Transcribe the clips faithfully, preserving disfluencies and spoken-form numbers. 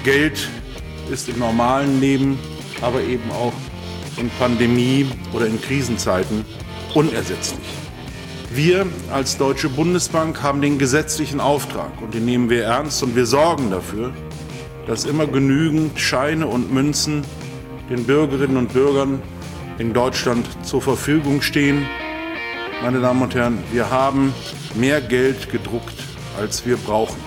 Geld ist im normalen Leben, aber eben auch in Pandemie- oder in Krisenzeiten unersetzlich. Wir als Deutsche Bundesbank haben den gesetzlichen Auftrag und den nehmen wir ernst und wir sorgen dafür, dass immer genügend Scheine und Münzen den Bürgerinnen und Bürgern in Deutschland zur Verfügung stehen. Meine Damen und Herren, wir haben mehr Geld gedruckt, als wir brauchen.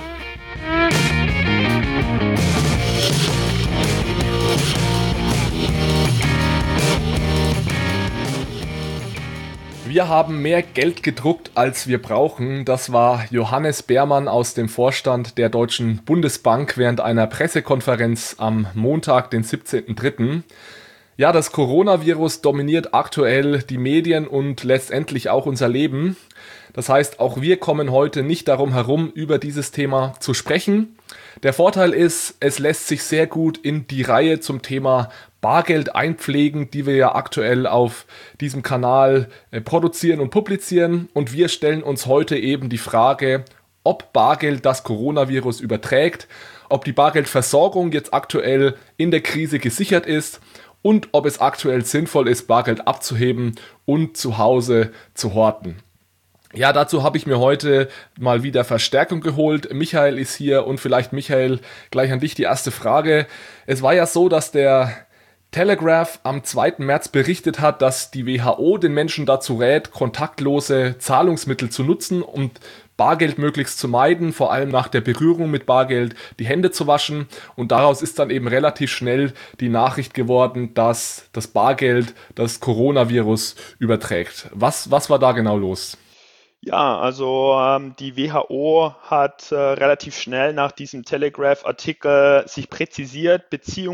Wir haben mehr Geld gedruckt, als wir brauchen. Das war Johannes Beermann aus dem Vorstand der Deutschen Bundesbank während einer Pressekonferenz am Montag, den siebzehnten dritten Ja, das Coronavirus dominiert aktuell die Medien und letztendlich auch unser Leben. Das heißt, auch wir kommen heute nicht darum herum, über dieses Thema zu sprechen. Der Vorteil ist, es lässt sich sehr gut in die Reihe zum Thema Bargeld einpflegen, die wir ja aktuell auf diesem Kanal äh, produzieren und publizieren. Und wir stellen uns heute eben die Frage, ob Bargeld das Coronavirus überträgt, ob die Bargeldversorgung jetzt aktuell in der Krise gesichert ist und ob es aktuell sinnvoll ist, Bargeld abzuheben und zu Hause zu horten. Ja, dazu habe ich mir heute mal wieder Verstärkung geholt. Michael ist hier und vielleicht, Michael, gleich an dich die erste Frage. Es war ja so, dass der Telegraph am zweiten März berichtet hat, dass die W H O den Menschen dazu rät, kontaktlose Zahlungsmittel zu nutzen und Bargeld möglichst zu meiden, vor allem nach der Berührung mit Bargeld die Hände zu waschen. Und daraus ist dann eben relativ schnell die Nachricht geworden, dass das Bargeld das Coronavirus überträgt. Was, was war da genau los? Ja, also ähm, die W H O hat äh, relativ schnell nach diesem Telegraph-Artikel sich präzisiert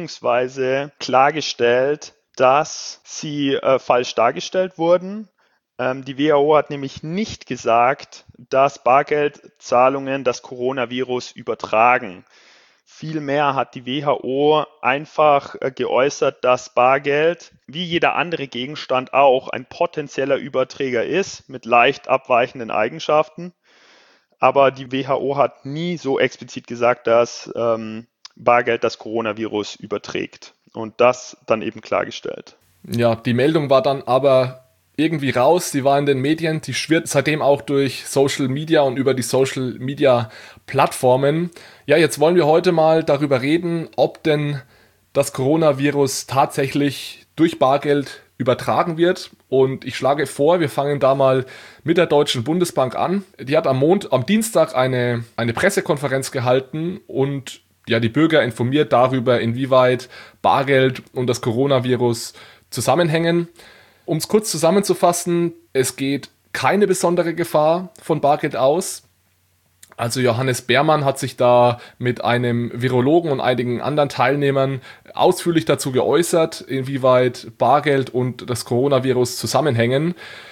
bzw. klargestellt, dass sie äh, falsch dargestellt wurden. Ähm, die W H O hat nämlich nicht gesagt, dass Bargeldzahlungen das Coronavirus übertragen. Vielmehr hat die W H O einfach äh, geäußert, dass Bargeld, wie jeder andere Gegenstand auch, ein potenzieller Überträger ist mit leicht abweichenden Eigenschaften. Aber die W H O hat nie so explizit gesagt, dass ähm, Bargeld das Coronavirus überträgt. Und das dann eben klargestellt. Ja, die Meldung war dann aber irgendwie raus, sie war in den Medien, die schwirrt seitdem auch durch Social Media und über die Social Media Plattformen. Ja, jetzt wollen wir heute mal darüber reden, ob denn das Coronavirus tatsächlich durch Bargeld übertragen wird. Und ich schlage vor, wir fangen da mal mit der Deutschen Bundesbank an. Die hat am Mond, am Dienstag eine, eine Pressekonferenz gehalten und ja, die Bürger informiert darüber, inwieweit Bargeld und das Coronavirus zusammenhängen. Um es kurz zusammenzufassen, es geht keine besondere Gefahr von Bargeld aus. Also Johannes Beermann hat sich da mit einem Virologen und einigen anderen Teilnehmern ausführlich dazu geäußert, inwieweit Bargeld und das Coronavirus zusammenhängen.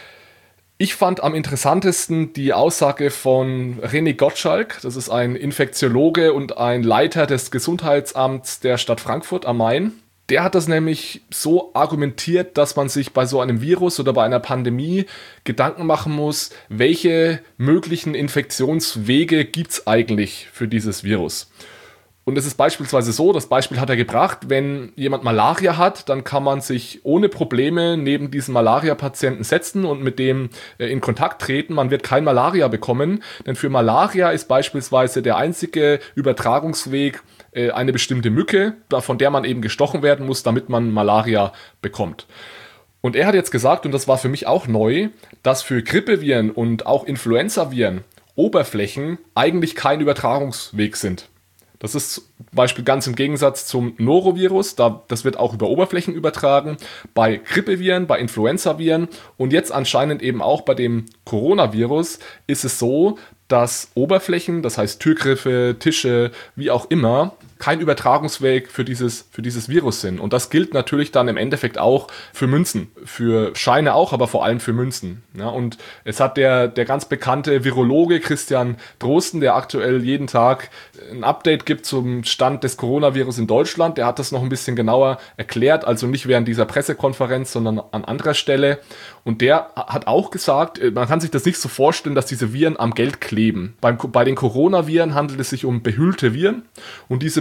Ich fand am interessantesten die Aussage von René Gottschalk, das ist ein Infektiologe und ein Leiter des Gesundheitsamts der Stadt Frankfurt am Main. Der hat das nämlich so argumentiert, dass man sich bei so einem Virus oder bei einer Pandemie Gedanken machen muss, welche möglichen Infektionswege gibt es eigentlich für dieses Virus. Und es ist beispielsweise so, das Beispiel hat er gebracht, wenn jemand Malaria hat, dann kann man sich ohne Probleme neben diesen Malaria-Patienten setzen und mit dem in Kontakt treten. Man wird kein Malaria bekommen, denn für Malaria ist beispielsweise der einzige Übertragungsweg eine bestimmte Mücke, von der man eben gestochen werden muss, damit man Malaria bekommt. Und er hat jetzt gesagt, und das war für mich auch neu, dass für Grippeviren und auch Influenzaviren Oberflächen eigentlich kein Übertragungsweg sind. Das ist zum Beispiel ganz im Gegensatz zum Norovirus, da, das wird auch über Oberflächen übertragen, bei Grippeviren, bei Influenzaviren und jetzt anscheinend eben auch bei dem Coronavirus ist es so, dass Oberflächen, das heißt Türgriffe, Tische, wie auch immer, kein Übertragungsweg für dieses, für dieses Virus sind. Und das gilt natürlich dann im Endeffekt auch für Münzen, für Scheine auch, aber vor allem für Münzen. Ja, und es hat der, der ganz bekannte Virologe Christian Drosten, der aktuell jeden Tag ein Update gibt zum Stand des Coronavirus in Deutschland, der hat das noch ein bisschen genauer erklärt, also nicht während dieser Pressekonferenz, sondern an anderer Stelle. Und der hat auch gesagt, man kann sich das nicht so vorstellen, dass diese Viren am Geld kleben. Beim, bei den Coronaviren handelt es sich um behüllte Viren und diese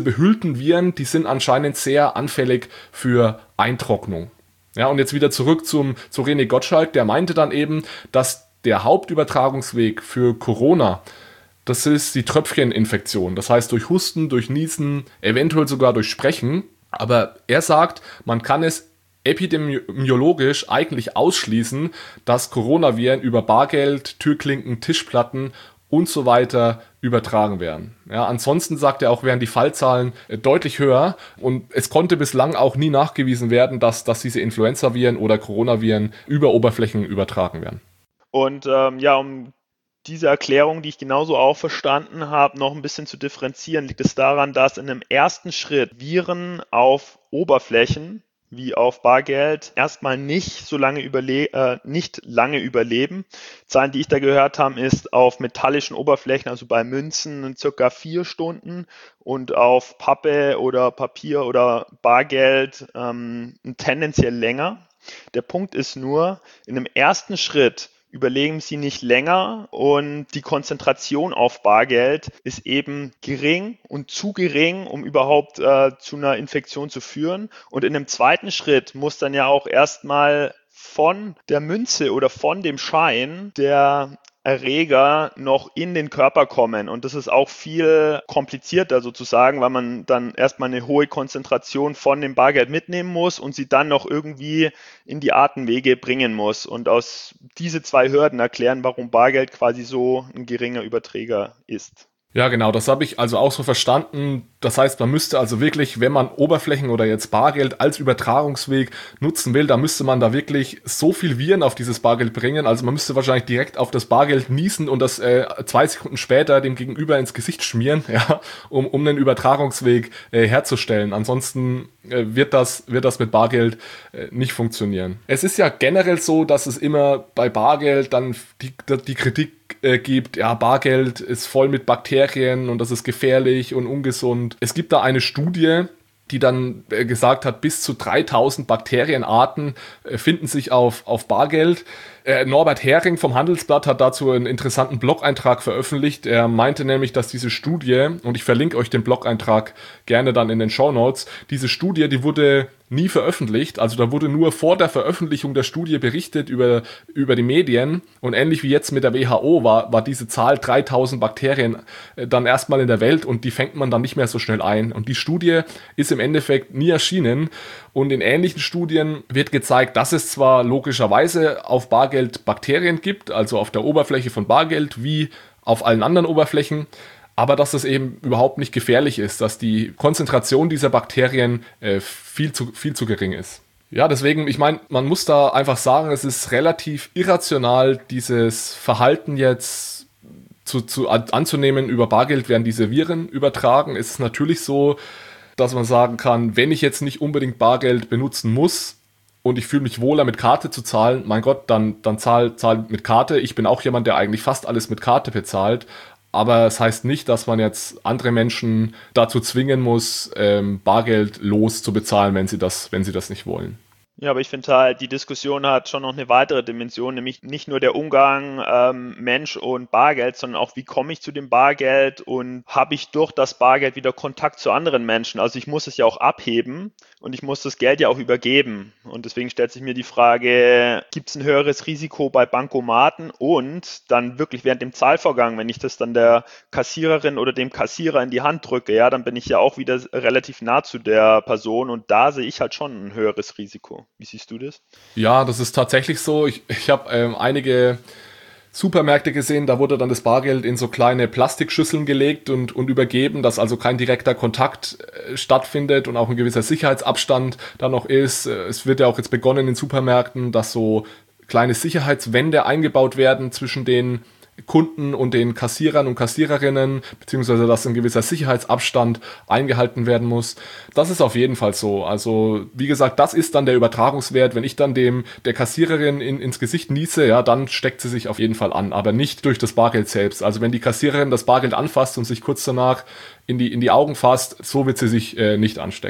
behüllten Viren, die sind anscheinend sehr anfällig für Eintrocknung. Ja, und jetzt wieder zurück zum, zu René Gottschalk, der meinte dann eben, dass der Hauptübertragungsweg für Corona, das ist die Tröpfcheninfektion. Das heißt durch Husten, durch Niesen, eventuell sogar durch Sprechen. Aber er sagt, man kann es epidemiologisch eigentlich ausschließen, dass Coronaviren über Bargeld, Türklinken, Tischplatten und so weiter übertragen werden. Ja, ansonsten sagt er auch, wären die Fallzahlen äh, deutlich höher und es konnte bislang auch nie nachgewiesen werden, dass, dass diese Influenzaviren oder Coronaviren über Oberflächen übertragen werden. Und ähm, ja, um diese Erklärung, die ich genauso auch verstanden habe, noch ein bisschen zu differenzieren, liegt es daran, dass in einem ersten Schritt Viren auf Oberflächen wie auf Bargeld erstmal nicht so lange überle- äh, nicht lange überleben. Zahlen, die ich da gehört habe, ist auf metallischen Oberflächen, also bei Münzen, circa vier Stunden und auf Pappe oder Papier oder Bargeld ähm, tendenziell länger. Der Punkt ist nur, in einem ersten Schritt überleben sie nicht länger und die Konzentration auf Bargeld ist eben gering und zu gering, um überhaupt äh, zu einer Infektion zu führen. Und in einem zweiten Schritt muss dann ja auch erstmal von der Münze oder von dem Schein der Erreger noch in den Körper kommen. Und das ist auch viel komplizierter sozusagen, weil man dann erstmal eine hohe Konzentration von dem Bargeld mitnehmen muss und sie dann noch irgendwie in die Atemwege bringen muss. Und aus diese zwei Hürden erklären, warum Bargeld quasi so ein geringer Überträger ist. Ja, genau, das habe ich also auch so verstanden. Das heißt, man müsste also wirklich, wenn man Oberflächen oder jetzt Bargeld als Übertragungsweg nutzen will, da müsste man da wirklich so viel Viren auf dieses Bargeld bringen. Also man müsste wahrscheinlich direkt auf das Bargeld niesen und das äh, zwei Sekunden später dem Gegenüber ins Gesicht schmieren, ja, um, um einen Übertragungsweg äh, herzustellen. Ansonsten äh, wird das, wird das mit Bargeld äh, nicht funktionieren. Es ist ja generell so, dass es immer bei Bargeld dann die, die Kritik äh, gibt, ja, Bargeld ist voll mit Bakterien und das ist gefährlich und ungesund. Es gibt da eine Studie, die dann äh, gesagt hat, bis zu dreitausend Bakterienarten äh, finden sich auf, auf Bargeld. Äh, Norbert Hering vom Handelsblatt hat dazu einen interessanten Blog-Eintrag veröffentlicht. Er meinte nämlich, dass diese Studie, und ich verlinke euch den Blog-Eintrag gerne dann in den Shownotes, diese Studie, die wurde nie veröffentlicht, also da wurde nur vor der Veröffentlichung der Studie berichtet über, über die Medien und ähnlich wie jetzt mit der W H O war, war diese Zahl dreitausend Bakterien äh, dann erstmal in der Welt und die fängt man dann nicht mehr so schnell ein. Und die Studie ist im Endeffekt nie erschienen und in ähnlichen Studien wird gezeigt, dass es zwar logischerweise auf Bargeld Bakterien gibt, also auf der Oberfläche von Bargeld wie auf allen anderen Oberflächen, aber dass es eben überhaupt nicht gefährlich ist, dass die Konzentration dieser Bakterien äh, viel zu, viel zu gering ist. Ja, deswegen, ich meine, man muss da einfach sagen, es ist relativ irrational, dieses Verhalten jetzt zu, zu, anzunehmen, über Bargeld werden diese Viren übertragen. Es ist natürlich so, dass man sagen kann, wenn ich jetzt nicht unbedingt Bargeld benutzen muss und ich fühle mich wohler mit Karte zu zahlen, mein Gott, dann, dann zahl, zahl mit Karte. Ich bin auch jemand, der eigentlich fast alles mit Karte bezahlt. Aber es heißt nicht, dass man jetzt andere Menschen dazu zwingen muss, ähm, bargeldlos zu bezahlen, wenn sie das, wenn sie das nicht wollen. Ja, aber ich finde halt, die Diskussion hat schon noch eine weitere Dimension, nämlich nicht nur der Umgang ähm, Mensch und Bargeld, sondern auch, wie komme ich zu dem Bargeld und habe ich durch das Bargeld wieder Kontakt zu anderen Menschen? Also ich muss es ja auch abheben und ich muss das Geld ja auch übergeben. Und deswegen stellt sich mir die Frage, gibt es ein höheres Risiko bei Bankomaten und dann wirklich während dem Zahlvorgang, wenn ich das dann der Kassiererin oder dem Kassierer in die Hand drücke, ja, dann bin ich ja auch wieder relativ nah zu der Person und da sehe ich halt schon ein höheres Risiko. Wie siehst du das? Ja, das ist tatsächlich so. Ich, ich habe ähm, einige Supermärkte gesehen, da wurde dann das Bargeld in so kleine Plastikschüsseln gelegt und, und übergeben, dass also kein direkter Kontakt äh, stattfindet und auch ein gewisser Sicherheitsabstand da noch ist. Es wird ja auch jetzt begonnen in Supermärkten, dass so kleine Sicherheitswände eingebaut werden zwischen den Kunden und den Kassierern und Kassiererinnen, beziehungsweise dass ein gewisser Sicherheitsabstand eingehalten werden muss. Das ist auf jeden Fall so. Also wie gesagt, das ist dann der Übertragungswert. Wenn ich dann dem der Kassiererin in, ins Gesicht niese, ja, dann steckt sie sich auf jeden Fall an, aber nicht durch das Bargeld selbst. Also wenn die Kassiererin das Bargeld anfasst und sich kurz danach in die, in die Augen fasst, so wird sie sich äh, nicht anstecken.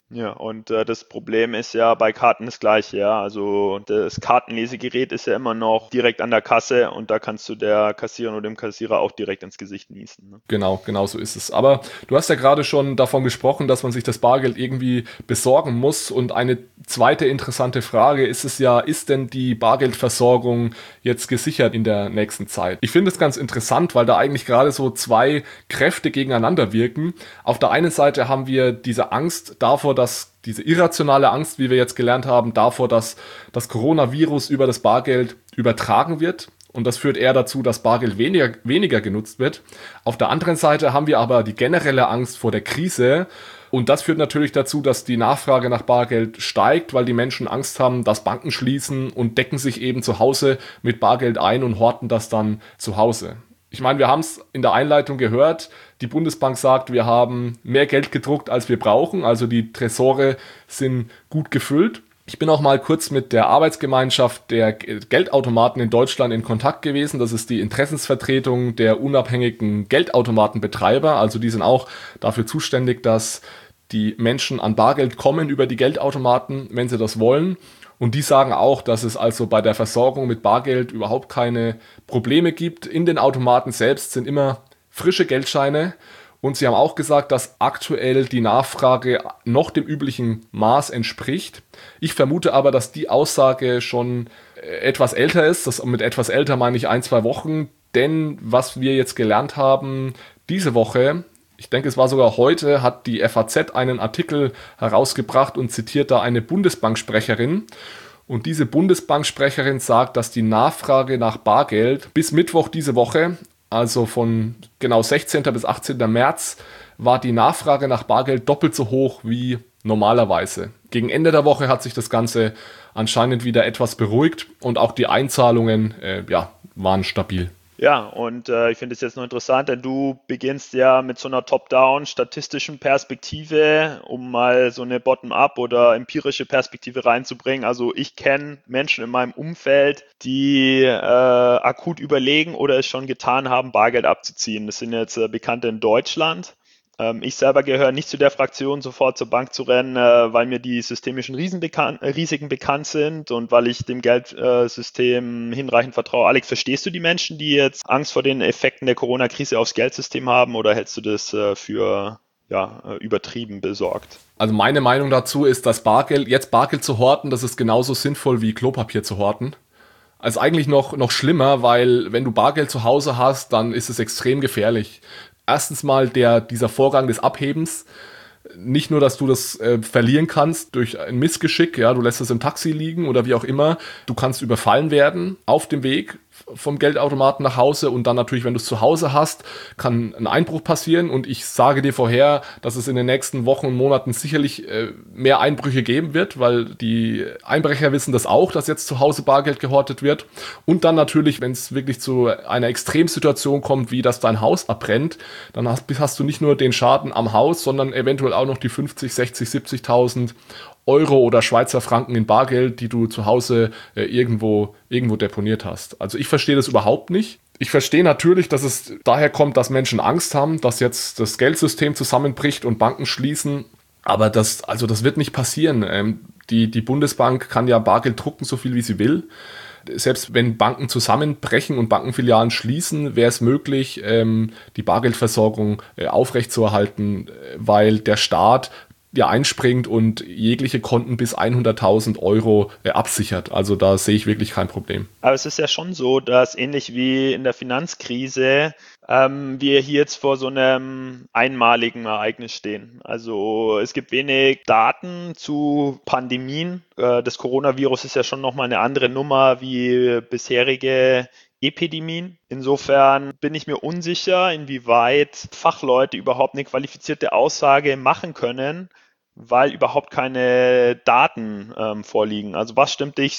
Ja, und äh, das Problem ist ja bei Karten das gleiche, ja. Also das Kartenlesegerät ist ja immer noch direkt an der Kasse und da kannst du der Kassiererin oder dem Kassierer auch direkt ins Gesicht niesen. Ne? Genau, genau so ist es. Aber du hast ja gerade schon davon gesprochen, dass man sich das Bargeld irgendwie besorgen muss. Und eine zweite interessante Frage ist es ja, ist denn die Bargeldversorgung jetzt gesichert in der nächsten Zeit? Ich finde es ganz interessant, weil da eigentlich gerade so zwei Kräfte gegeneinander wirken. Auf der einen Seite haben wir diese Angst davor, dass diese irrationale Angst, wie wir jetzt gelernt haben, davor, dass das Coronavirus über das Bargeld übertragen wird. Und das führt eher dazu, dass Bargeld weniger, weniger genutzt wird. Auf der anderen Seite haben wir aber die generelle Angst vor der Krise. Und das führt natürlich dazu, dass die Nachfrage nach Bargeld steigt, weil die Menschen Angst haben, dass Banken schließen und decken sich eben zu Hause mit Bargeld ein und horten das dann zu Hause. Ich meine, wir haben es in der Einleitung gehört, die Bundesbank sagt, wir haben mehr Geld gedruckt, als wir brauchen, also die Tresore sind gut gefüllt. Ich bin auch mal kurz mit der Arbeitsgemeinschaft der Geldautomaten in Deutschland in Kontakt gewesen. Das ist die Interessensvertretung der unabhängigen Geldautomatenbetreiber. Also die sind auch dafür zuständig, dass die Menschen an Bargeld kommen über die Geldautomaten, wenn sie das wollen. Und die sagen auch, dass es also bei der Versorgung mit Bargeld überhaupt keine Probleme gibt. In den Automaten selbst sind immer frische Geldscheine. Und sie haben auch gesagt, dass aktuell die Nachfrage noch dem üblichen Maß entspricht. Ich vermute aber, dass die Aussage schon etwas älter ist. Das mit etwas älter meine ich ein, zwei Wochen. Denn was wir jetzt gelernt haben, diese Woche, ich denke, es war sogar heute, hat die F A Z einen Artikel herausgebracht und zitiert da eine Bundesbanksprecherin. Und diese Bundesbanksprecherin sagt, dass die Nachfrage nach Bargeld bis Mittwoch diese Woche, also von genau sechzehnten bis achtzehnten März, war die Nachfrage nach Bargeld doppelt so hoch wie normalerweise. Gegen Ende der Woche hat sich das Ganze anscheinend wieder etwas beruhigt und auch die Einzahlungen äh, ja, waren stabil. Ja, und äh, ich finde es jetzt noch interessant, denn du beginnst ja mit so einer Top-Down statistischen Perspektive, um mal so eine Bottom-up oder empirische Perspektive reinzubringen. Also ich kenne Menschen in meinem Umfeld, die äh, akut überlegen oder es schon getan haben, Bargeld abzuziehen. Das sind jetzt äh, Bekannte in Deutschland. Ähm, ich selber gehöre nicht zu der Fraktion, sofort zur Bank zu rennen, äh, weil mir die systemischen Risiken bekannt, äh, Risiken bekannt sind und weil ich dem Geldsystem äh, hinreichend vertraue. Alex, verstehst du die Menschen, die jetzt Angst vor den Effekten der Corona-Krise aufs Geldsystem haben, oder hältst du das äh, für ja, äh, übertrieben besorgt? Also meine Meinung dazu ist, dass Bargeld, jetzt Bargeld zu horten, das ist genauso sinnvoll wie Klopapier zu horten. Also eigentlich noch, noch schlimmer, weil wenn du Bargeld zu Hause hast, dann ist es extrem gefährlich. Erstens mal der, dieser Vorgang des Abhebens. Nicht nur, dass du das äh, verlieren kannst durch ein Missgeschick, ja, du lässt es im Taxi liegen oder wie auch immer. Du kannst überfallen werden auf dem Weg vom Geldautomaten nach Hause und dann natürlich, wenn du es zu Hause hast, kann ein Einbruch passieren und ich sage dir vorher, dass es in den nächsten Wochen und Monaten sicherlich äh, mehr Einbrüche geben wird, weil die Einbrecher wissen das auch, dass jetzt zu Hause Bargeld gehortet wird und dann natürlich, wenn es wirklich zu einer Extremsituation kommt, wie dass dein Haus abbrennt, dann hast, hast du nicht nur den Schaden am Haus, sondern eventuell auch noch die fünfzig, sechzig, siebzigtausend Euro oder Schweizer Franken in Bargeld, die du zu Hause äh, irgendwo, irgendwo deponiert hast. Also ich verstehe das überhaupt nicht. Ich verstehe natürlich, dass es daher kommt, dass Menschen Angst haben, dass jetzt das Geldsystem zusammenbricht und Banken schließen. Aber das, also das wird nicht passieren. Ähm, die, die Bundesbank kann ja Bargeld drucken, so viel wie sie will. Selbst wenn Banken zusammenbrechen und Bankenfilialen schließen, wäre es möglich, ähm, die Bargeldversorgung äh, aufrechtzuerhalten, äh, weil der Staat ja einspringt und jegliche Konten bis hunderttausend Euro äh, absichert. Also da sehe ich wirklich kein Problem. Aber es ist ja schon so, dass ähnlich wie in der Finanzkrise ähm, wir hier jetzt vor so einem einmaligen Ereignis stehen. Also es gibt wenig Daten zu Pandemien. Äh, das Coronavirus ist ja schon nochmal eine andere Nummer wie bisherige Epidemien. Insofern bin ich mir unsicher, inwieweit Fachleute überhaupt eine qualifizierte Aussage machen können, weil überhaupt keine Daten ähm, vorliegen. Also was stimmt dich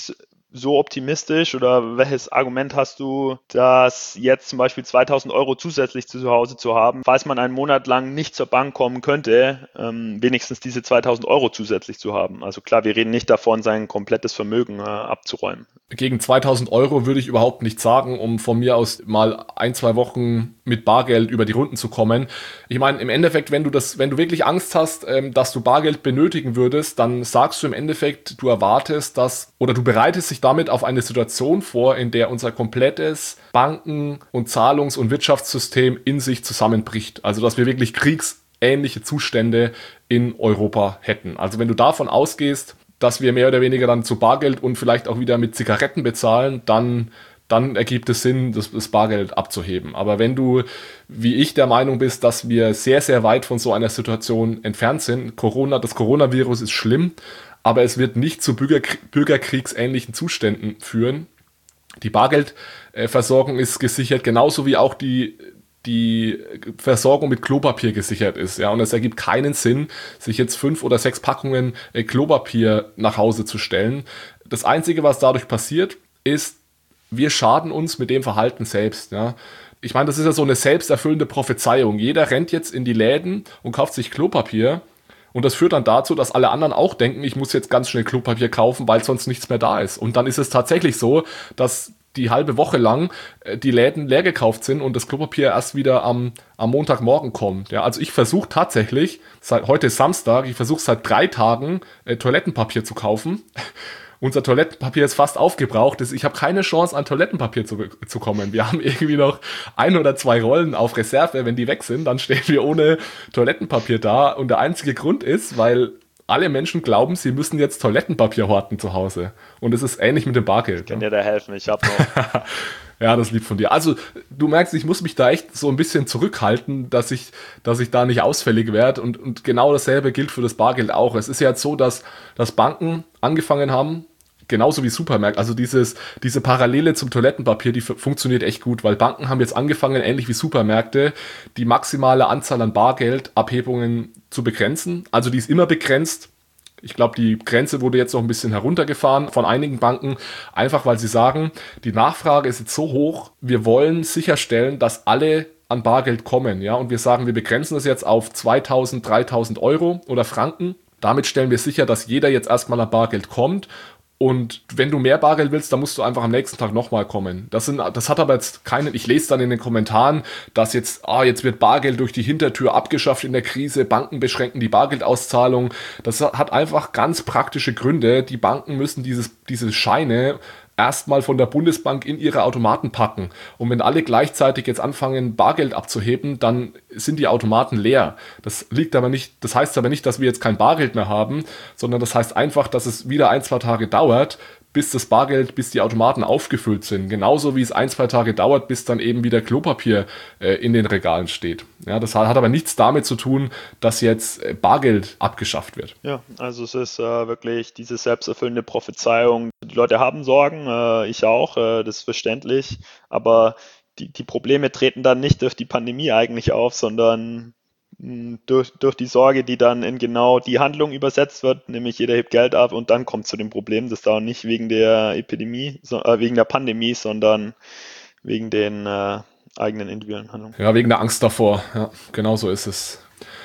so optimistisch oder welches Argument hast du, dass jetzt zum Beispiel zweitausend Euro zusätzlich zu Hause zu haben, falls man einen Monat lang nicht zur Bank kommen könnte, ähm, wenigstens diese zweitausend Euro zusätzlich zu haben? Also klar, wir reden nicht davon, sein komplettes Vermögen äh, abzuräumen. Gegen zweitausend Euro würde ich überhaupt nicht sagen, um von mir aus mal ein, zwei Wochen mit Bargeld über die Runden zu kommen. Ich meine, im Endeffekt, wenn du das, wenn du wirklich Angst hast, ähm, dass du Bargeld benötigen würdest, dann sagst du im Endeffekt, du erwartest, dass, oder du bereitest dich damit auf eine Situation vor, in der unser komplettes Banken- und Zahlungs- und Wirtschaftssystem in sich zusammenbricht. Also, dass wir wirklich kriegsähnliche Zustände in Europa hätten. Also, wenn du davon ausgehst, dass wir mehr oder weniger dann zu Bargeld und vielleicht auch wieder mit Zigaretten bezahlen, dann, dann ergibt es Sinn, das, das Bargeld abzuheben. Aber wenn du, wie ich, der Meinung bist, dass wir sehr, sehr weit von so einer Situation entfernt sind, Corona, das Coronavirus ist schlimm, aber es wird nicht zu Bürgerkrie- bürgerkriegsähnlichen Zuständen führen. Die Bargeldversorgung ist gesichert, genauso wie auch die die Versorgung mit Klopapier gesichert ist. Ja, und es ergibt keinen Sinn, sich jetzt fünf oder sechs Packungen äh, Klopapier nach Hause zu stellen. Das Einzige, was dadurch passiert, ist, wir schaden uns mit dem Verhalten selbst. Ja. Ich meine, das ist ja so eine selbsterfüllende Prophezeiung. Jeder rennt jetzt in die Läden und kauft sich Klopapier. Und das führt dann dazu, dass alle anderen auch denken, ich muss jetzt ganz schnell Klopapier kaufen, weil sonst nichts mehr da ist. Und dann ist es tatsächlich so, dass die halbe Woche lang äh, die Läden leer gekauft sind und das Klopapier erst wieder am, am Montagmorgen kommt. Ja, also ich versuche tatsächlich, seit heute ist Samstag, ich versuche seit drei Tagen äh, Toilettenpapier zu kaufen. Unser Toilettenpapier ist fast aufgebraucht. Ich habe keine Chance, an Toilettenpapier zu, zu kommen. Wir haben irgendwie noch ein oder zwei Rollen auf Reserve. Wenn die weg sind, dann stehen wir ohne Toilettenpapier da. Und der einzige Grund ist, weil alle Menschen glauben, sie müssen jetzt Toilettenpapier horten zu Hause. Und es ist ähnlich mit dem Bargeld. Ich kann dir da helfen, ich habe noch. Ja, das lieb von dir. Also, du merkst, ich muss mich da echt so ein bisschen zurückhalten, dass ich, dass ich da nicht ausfällig werde. Und, und genau dasselbe gilt für das Bargeld auch. Es ist ja jetzt so, dass, dass Banken angefangen haben, genauso wie Supermärkte, also dieses, diese Parallele zum Toilettenpapier, die f- funktioniert echt gut, weil Banken haben jetzt angefangen, ähnlich wie Supermärkte, die maximale Anzahl an Bargeldabhebungen zu begrenzen. Also die ist immer begrenzt. Ich glaube, die Grenze wurde jetzt noch ein bisschen heruntergefahren von einigen Banken, einfach weil sie sagen, die Nachfrage ist jetzt so hoch, wir wollen sicherstellen, dass alle an Bargeld kommen. Ja? Und wir sagen, wir begrenzen das jetzt auf zweitausend, dreitausend Euro oder Franken. Damit stellen wir sicher, dass jeder jetzt erstmal an Bargeld kommt. Und wenn du mehr Bargeld willst, dann musst du einfach am nächsten Tag nochmal kommen. Das sind, das hat aber jetzt keinen, ich lese dann in den Kommentaren, dass jetzt, ah, jetzt wird Bargeld durch die Hintertür abgeschafft in der Krise, Banken beschränken die Bargeldauszahlung. Das hat einfach ganz praktische Gründe. Die Banken müssen dieses, diese Scheine erstmal von der Bundesbank in ihre Automaten packen. Und wenn alle gleichzeitig jetzt anfangen, Bargeld abzuheben, dann sind die Automaten leer. Das liegt aber nicht, das heißt aber nicht, dass wir jetzt kein Bargeld mehr haben, sondern das heißt einfach, dass es wieder ein, zwei Tage dauert, bis das Bargeld, bis die Automaten aufgefüllt sind. Genauso wie es ein, zwei Tage dauert, bis dann eben wieder Klopapier äh, in den Regalen steht. Ja, das hat, hat aber nichts damit zu tun, dass jetzt äh, Bargeld abgeschafft wird. Ja, also es ist äh, wirklich diese selbsterfüllende Prophezeiung. Die Leute haben Sorgen, äh, ich auch, äh, das ist verständlich, aber die, die Probleme treten dann nicht durch die Pandemie eigentlich auf, sondern Durch, durch die Sorge, die dann in genau die Handlung übersetzt wird, nämlich jeder hebt Geld ab und dann kommt zu dem Problem, das dauert nicht wegen der Epidemie, so, äh, wegen der Pandemie, sondern wegen den äh, eigenen individuellen Handlungen. Ja, wegen der Angst davor. Ja, genau so ist es.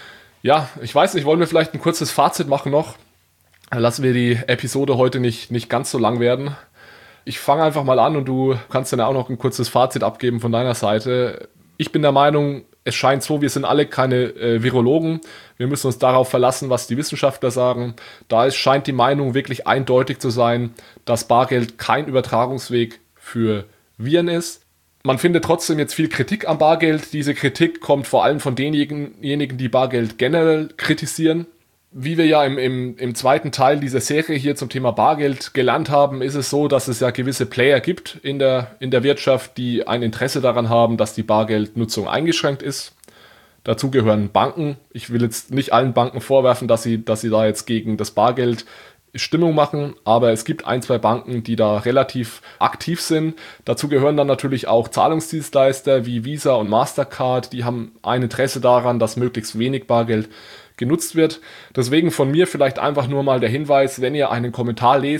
Ja, ich weiß nicht, wollen wir vielleicht ein kurzes Fazit machen noch? Lassen wir die Episode heute nicht, nicht ganz so lang werden. Ich fange einfach mal an und du kannst dann auch noch ein kurzes Fazit abgeben von deiner Seite. Ich bin der Meinung, es scheint so, wir sind alle keine äh, Virologen. Wir müssen uns darauf verlassen, was die Wissenschaftler sagen. Da ist, scheint die Meinung wirklich eindeutig zu sein, dass Bargeld kein Übertragungsweg für Viren ist. Man findet trotzdem jetzt viel Kritik am Bargeld. Diese Kritik kommt vor allem von denjenigen, die Bargeld generell kritisieren. Wie wir ja im, im, im zweiten Teil dieser Serie hier zum Thema Bargeld gelernt haben, ist es so, dass es ja gewisse Player gibt in der, in der Wirtschaft, die ein Interesse daran haben, dass die Bargeldnutzung eingeschränkt ist. Dazu gehören Banken. Ich will jetzt nicht allen Banken vorwerfen, dass sie, dass sie da jetzt gegen das Bargeld Stimmung machen, aber es gibt ein, zwei Banken, die da relativ aktiv sind. Dazu gehören dann natürlich auch Zahlungsdienstleister wie Visa und Mastercard, die haben ein Interesse daran, dass möglichst wenig Bargeld genutzt wird. Deswegen von mir vielleicht einfach nur mal der Hinweis, wenn ihr einen Kommentar lest,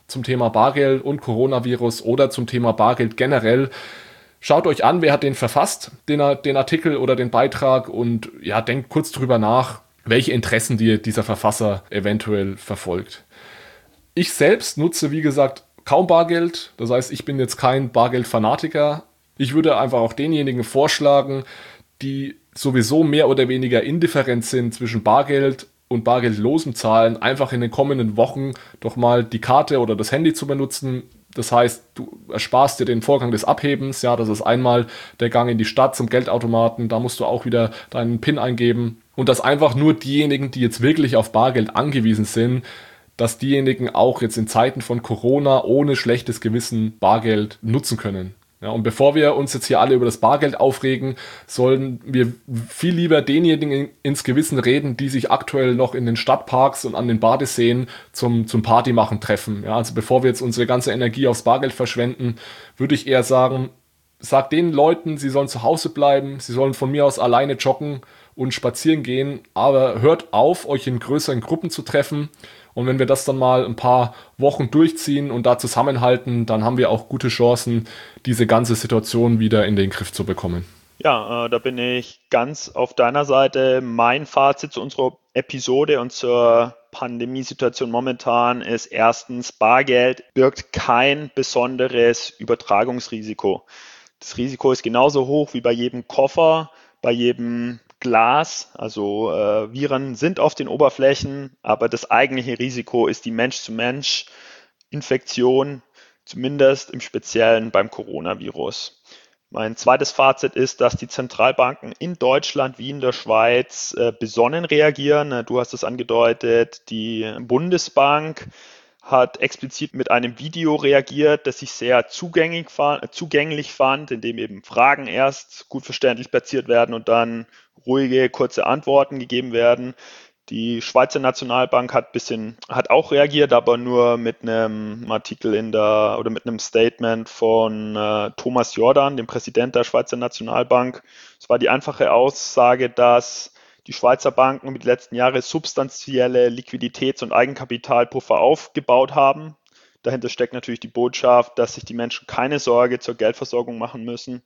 zum Thema Bargeld und Coronavirus oder zum Thema Bargeld generell. Schaut euch an, wer hat den verfasst, den, den Artikel oder den Beitrag, und ja, denkt kurz drüber nach, welche Interessen die, dieser Verfasser eventuell verfolgt. Ich selbst nutze, wie gesagt, kaum Bargeld. Das heißt, ich bin jetzt kein Bargeldfanatiker. Ich würde einfach auch denjenigen vorschlagen, die sowieso mehr oder weniger indifferent sind zwischen Bargeld und bargeldlosem Zahlen, einfach in den kommenden Wochen doch mal die Karte oder das Handy zu benutzen. Das heißt, du ersparst dir den Vorgang des Abhebens. Ja, das ist einmal der Gang in die Stadt zum Geldautomaten. Da musst du auch wieder deinen PIN eingeben. Und dass einfach nur diejenigen, die jetzt wirklich auf Bargeld angewiesen sind, dass diejenigen auch jetzt in Zeiten von Corona ohne schlechtes Gewissen Bargeld nutzen können. Ja, und bevor wir uns jetzt hier alle über das Bargeld aufregen, sollen wir viel lieber denjenigen ins Gewissen reden, die sich aktuell noch in den Stadtparks und an den Badeseen zum, zum Partymachen treffen. Ja, also bevor wir jetzt unsere ganze Energie aufs Bargeld verschwenden, würde ich eher sagen, sagt den Leuten, sie sollen zu Hause bleiben, sie sollen von mir aus alleine joggen und spazieren gehen, aber hört auf, euch in größeren Gruppen zu treffen. Und wenn wir das dann mal ein paar Wochen durchziehen und da zusammenhalten, dann haben wir auch gute Chancen, diese ganze Situation wieder in den Griff zu bekommen. Ja, äh, da bin ich ganz auf deiner Seite. Mein Fazit zu unserer Episode und zur Pandemiesituation momentan ist erstens, Bargeld birgt kein besonderes Übertragungsrisiko. Das Risiko ist genauso hoch wie bei jedem Koffer, bei jedem Glas, also äh, Viren sind auf den Oberflächen, aber das eigentliche Risiko ist die Mensch-zu-Mensch-Infektion, zumindest im Speziellen beim Coronavirus. Mein zweites Fazit ist, dass die Zentralbanken in Deutschland wie in der Schweiz äh, besonnen reagieren. Du hast es angedeutet, die Bundesbank hat explizit mit einem Video reagiert, das ich sehr zugänglich fand, zugänglich fand, in dem eben Fragen erst gut verständlich platziert werden und dann ruhige, kurze Antworten gegeben werden. Die Schweizer Nationalbank hat bisschen, hat auch reagiert, aber nur mit einem Artikel in der oder mit einem Statement von äh, Thomas Jordan, dem Präsident der Schweizer Nationalbank. Es war die einfache Aussage, dass die Schweizer Banken über die letzten Jahre substanzielle Liquiditäts- und Eigenkapitalpuffer aufgebaut haben. Dahinter steckt natürlich die Botschaft, dass sich die Menschen keine Sorge zur Geldversorgung machen müssen.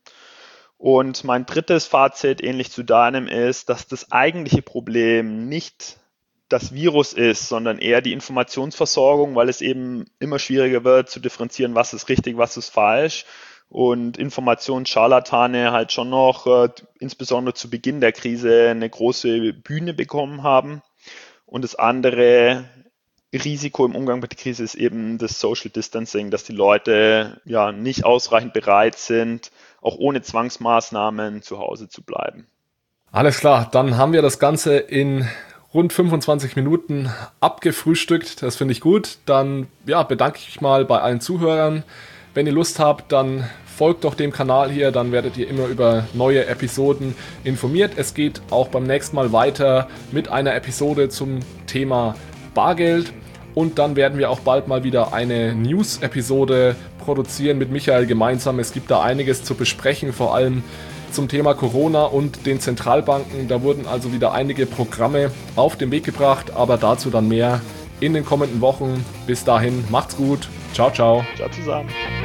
Und mein drittes Fazit, ähnlich zu deinem, ist, dass das eigentliche Problem nicht das Virus ist, sondern eher die Informationsversorgung, weil es eben immer schwieriger wird zu differenzieren, was ist richtig, was ist falsch. Und Informationsscharlatane halt schon noch, äh, insbesondere zu Beginn der Krise, eine große Bühne bekommen haben. Und das andere Risiko im Umgang mit der Krise ist eben das Social Distancing, dass die Leute ja nicht ausreichend bereit sind, auch ohne Zwangsmaßnahmen zu Hause zu bleiben. Alles klar, dann haben wir das Ganze in rund fünfundzwanzig Minuten abgefrühstückt. Das finde ich gut. Dann ja, bedanke ich mich mal bei allen Zuhörern. Wenn ihr Lust habt, dann folgt doch dem Kanal hier, dann werdet ihr immer über neue Episoden informiert. Es geht auch beim nächsten Mal weiter mit einer Episode zum Thema Bargeld. Und dann werden wir auch bald mal wieder eine News-Episode produzieren mit Michael gemeinsam. Es gibt da einiges zu besprechen, vor allem zum Thema Corona und den Zentralbanken. Da wurden also wieder einige Programme auf den Weg gebracht, aber dazu dann mehr in den kommenden Wochen. Bis dahin, macht's gut. Ciao, ciao. Ciao zusammen.